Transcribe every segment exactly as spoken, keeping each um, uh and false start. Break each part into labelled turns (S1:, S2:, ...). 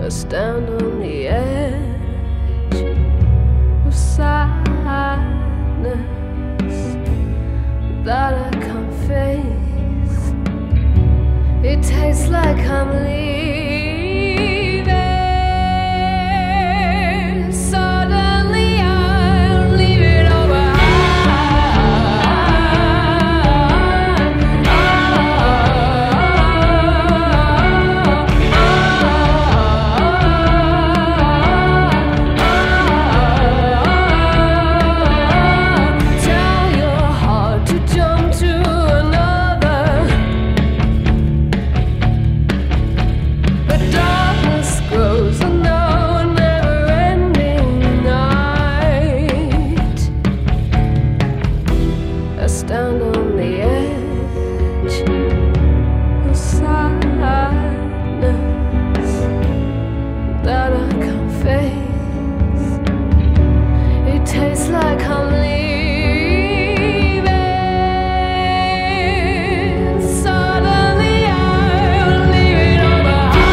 S1: stand on the edge of sadness that I can't face. It tastes like I'm leaving. Suddenly I'll leave it all stand on the edge of sadness that I can't face. It tastes like I'm leaving. Suddenly I'll leave it all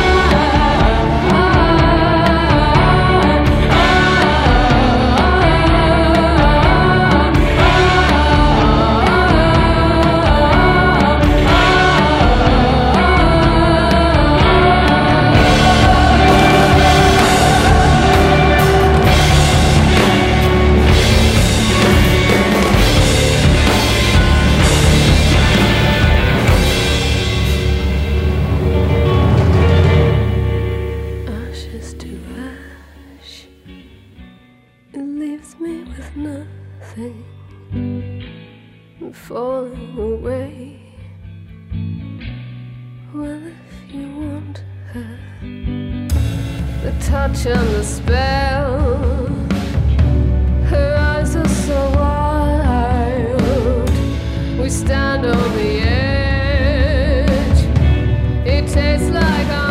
S1: me with nothing and falling away. Well, if you want her, the touch and the spell, her eyes are so wild. We stand on the edge. It tastes like I'm